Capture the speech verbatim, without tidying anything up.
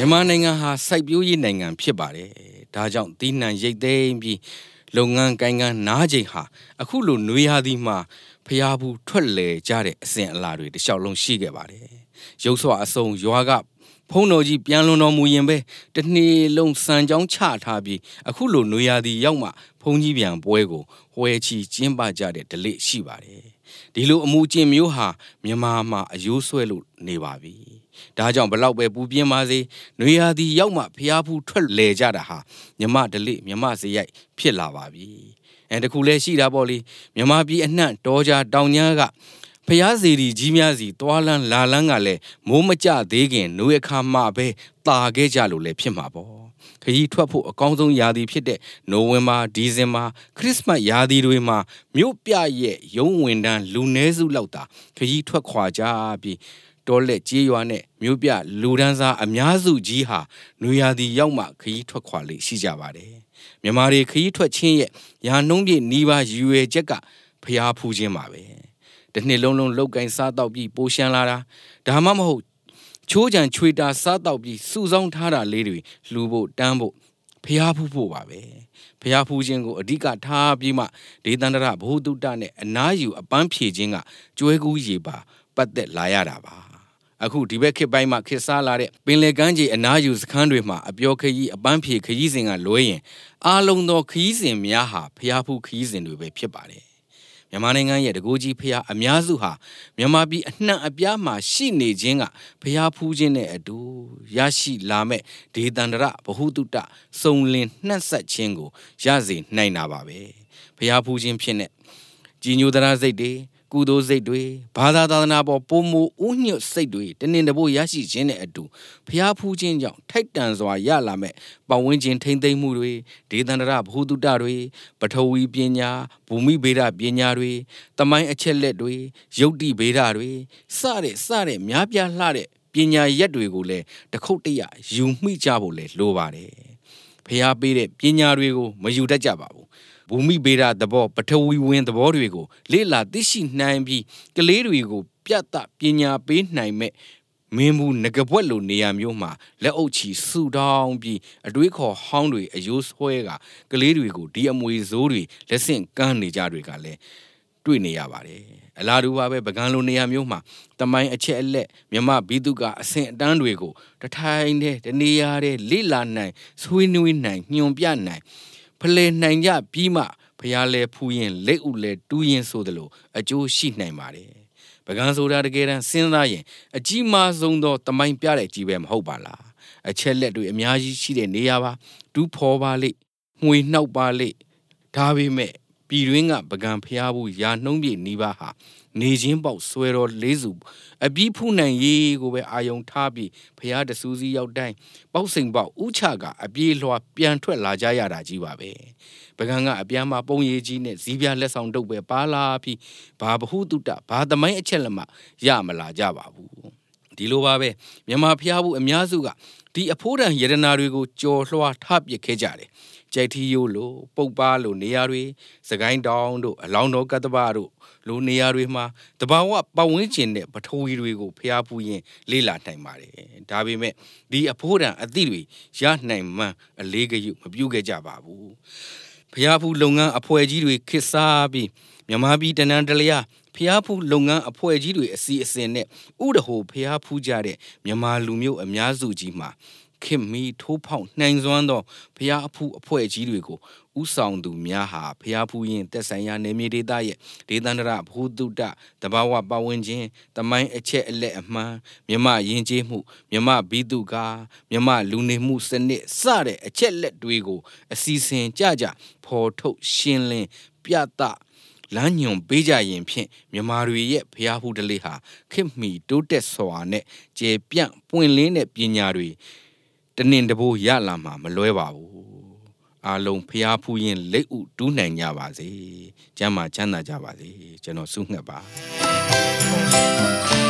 မြန်မာနိုင်ငံဟာစိုက်ပျိုးရေးနိုင်ငံဖြစ်ပါတယ်။ဒါကြောင့်သီးနှံရိတ်သိမ်းပြီးလုပ်ငန်းကိုင်ငန်းနားချိန်ဟာအခုလိုနွေရာသီမှာဖျားဘူးထွက်လေကြတဲ့အစဉ်အလာတွေတလျှောက်လုံးရှိခဲ့ပါတယ်။ရုပ်စွာအစုံရွာကဖုံးတော်ကြီးပြန်လွန်တော်မူရင်ပဲတနေ့လုံးစံကြောင်းချထားပြီးအခုလိုနွေရာသီရောက်မှဖုံးကြီးပြန်ပွဲကိုဝှဲချီကျင်းပကြတဲ့ဓလေ့ရှိပါတယ်။ဒီလိုအမှုကျင့်မျိုးဟာမြန်မာမှာအယိုးဆွဲလို့နေပါပြီ။ဒါကြောင့်ဘလောက်ပဲပူပြင်းပါစေနွေရာသီရောက်မှဖျားဖူးထွက်လေကြတာဟာမြမဓလေ့မြမစရိုက်ဖြစ်လာပါပြီ။အဲတခုလဲရှိတာပေါ့လေမြမပြည်အနှံ့တော်ကြတောင်ညားကဖျားစီရီကြီးများစီတွာလန်းလာလန်းကလည်းမိုးမကြသေးခင်နွေအခါမှပဲတာခဲ့ကြလို့လည်းဖြစ်မှာပေါ့ခရီးထွက်ဖို့အကောင်းဆုံးရာသီဖြစ်တဲ့နိုဝင်ဘာဒီဇင်ဘာခရစ်စမတ်ရာသီတွေမှာမြို့ပြရဲ့ရုံးဝင်တန်းလူနည်းစုလောက်သာခရီးထွက်ခွာကြပြီးတော်လက်ကြေးရွာနဲ့မြို့ပြလူဒန်းစားအများစုကြီးဟာနွေရာသီရောက်မှခရီးထွက်ခွာလေရှိကြပါတယ်မြန်မာတွေခရီးထွက်ခြင်းရဲ့ရာနှုံးပြည့်နီးပါးရွယ်ချက်ကဖျားဖူးခြင်းပါပဲတနှစ်လုံးလုံးလောက်ကင်စားတော့ပြီးပိုရှမ်းလာတာဒါမှမဟုတ်ချိုးကြံချွေတာစားတော့ပြီးစုဆောင်းထားတာလေးတွေလှူဖို့တန်းဖို့ဖျားဖူးဖို့ပါပဲဖျားဖူးခြင်းကိုအဓိကထားပြီးမှဒေသန္တရဘုဟုတုတနဲ့အနားယူအပန်းဖြေခြင်းကကျွဲကူးရေပါပတ်သက်လာရတာပါအခုဒီဘက်ခေတ်ပိုင်းမှာခေတ်စားလာတဲ့ပင်လယ်ကမ်းခြေအနားယူစခန်းတွေမှာအပျော်ခရီးအပန်းဖြေခရီးစဉ်ကလွဲရင်အားလုံးသောခရီးစဉ်များဟာဖျားဖူးခရီးစဉ်တွေပဲဖြစ်ပါတယ်မြန်မာနိုင်ငံရဲ့တကူကြီးဖျားအများစုဟာမြန်မာပြည်အနှံ့အပြားမှာရှိနေခြင်းကဖျားဖူးခြင်းနဲ့အတူရရှိလာမဲ့ဒေသန္တရဘဟုတုတစုံလင်နှက်ဆက်ခြင်းကိုရစေနိုင်တာပါပဲဖျားဖူးခြင်းဖြစ်တဲ့ကြီးညိုသရာစိတ်တွေကုသိုလ်စိတ်တွေဘာသာသာသနာပေါ်ပုံမူဥညွတ်စိတ်တွေတနင်တပိုးရရှိခြင်းနဲ့အတူဖျားဖူးခြင်းကြောင့်ထိုက်တန်စွာရလာမဲ့ပတ်ဝန်းကျင်ထိမ့်သိမ့်မှုတွေဒေသန္တရဘဟုတုတတွေပထဝီပညာဘူမိဗေဒပညာတွေတမိုင်းအချက်လက်တွေယုတ်တိဗေဒတွေစတဲ့စတဲ့များပြားလှတဲ့ပညာရက်တွေကိုလည်းတခုတ်တရယူမိကြဖို့လည်းလိုပါတယ်ဖျားပေးတဲ့ပညာတွေကိုမယူတတ်ကြပါဘူးဘူမိဗေဒသဘောပထဝီဝင်သဘောတွေကိုလေ့လာသိရှိနိုင်ပြီးကလေးတွေကိုပြတ်တပညာပေးနိုင်မဲ့မင်းဘူးငကပွက်လိုနေရာမျိုးမှာလက်အုပ်ချီဆူတောင်းပြီးအတွေးခေါ်ဟောင်းတွေအယိုးဆွဲကကလေးတွေကိုဒီအမွေဆိုးတွေလက်ဆင့်ကမ်းနေကြတွေကလည်းတွေ့နေရပါတယ်အလားတူပါပဲပကံလိုနေရာမျိုးမှာတမိုင်းအချက်အလက်မြမဘိတုကအဆင့်အတန်းတွေကိုတထိုင်တဲ့တနေရာတဲ့လေ့လာနိုင်ဆွေးနွေးနိုင်ညွန်ပြနိုင်ဖလှယ်နိုင်ကြပြီးမှဖျားလဲဖူးရင်လက်ဥလဲတူးရင်ဆိုသလိုအကျိုးရှိနိုင်ပါတယ်ပကံဆိုတာတကယ်တမ်းစဉ်းစားရင်အကြီးမားဆုံးသောတမိုင်းပြတဲ့ကြီးပဲမဟုတ်ပါလားအချက်လက်တွေအများကြီးရှိတဲ့နေရာပါတူးဖော်ပါလိမှွေနှောက်ပါလိဒါပေမဲ့ပြည်တွင်းကပကံဖျားဘူးရာနှုံးပြည့်နီးပါးဟာနေချင်းပေါက်ဆွဲတော်လေးစုအပြီးဖူးနိုင်ရေးကိုပဲအာယုံထားပြီးဖျားတဆူစီရောက်တိုင်းပေါက်စိန်ပေါက်ဥချကအပြေးလွှာပြန်ထွက်လာကြရတာကြီးပါပဲပကံကအပြန်မှာပုံရည်ကြီးနဲ့ဇီးပြလက်ဆောင်တုပ်ပဲပါလာပြီးဘာဘဟုတုတဘာသမိုင်းအချက်လက်မှရမလာကြပါဘူးဒီလိုပါပဲမြန်မာဖျားဘူးအများစုကဒီအဖိုးတန်ယရနာတွေကိုကြော်လွှာထပစ်ခဲ့ကြတယ်ကြိုက်ထီယိုလိုပုတ်ပါလိုနေရာတွေစကိုင်းတောင်တို့အလောင်းတော်ကတ္တပတို့လိုနေရာတွေမှာတဘာဝပတ်ဝန်းကျင်နဲ့ပထဝီတွေကိုဖျားဖူးရင်လေ့လာနိုင်ပါတယ်ဒါပေမဲ့ဒီအဖိုးတန်အသည့်တွေရနိုင်မှန်းအလေးကယူမပြုခဲ့ကြပါဘူးဖျားဖူးလုပ်ငန်းအဖွဲ့ကြီးတွေခစ်စားပြီးမြန်မာပြည်တနန်တလျာဖျားဖူးလုပ်ငန်းအဖွဲ့ကြီးတွေအစီအစဉ်နဲ့ဥဒဟိုဖျားဖူးကြတဲ့မြန်မာလူမျိုးအများစုကြီးမှာခင်မီထိုးဖောက်နှိမ်စွမ်းသောဖျားအဖူးအဖွဲ့ကြီးတွေကိုဥဆောင်သူများဟာဖျားဖူးရင်တက်ဆိုင်ရာနေမြေဒေသရဲ့ဒေသန္တရဘုဒ္ဓတတဘာဝပတ်ဝန်းကျင်တမိုင်းအချက်အလက်အမှန်မြမယဉ်ကျေးမှုမြမဘိတုကာမြမလူနေမှုစနစ်စတဲ့အချက်လက်တွေကိုအစီအစဉ်ကြကြဖော်ထုတ်ရှင်းလင်းပြသလမ်းညွန်ပေးကြရင်ဖြင့်မြန်မာတွေရဲ့ဖျားဖူးတလေးဟာခစ်မီတိုးတက်စွာနဲ့ကျေပြန့်ပွင့်လင်းတဲ့ပညာတွေတနင်တဘိုးရလာမှာမလွဲပါဘူးအားလုံးဖျားဖူးရင်လက်ဥတူးနိုင်ကြပါစေကျမ်းမာချမ်းသာကြပါစေကျွန်တော်ဆုငှက်ပါ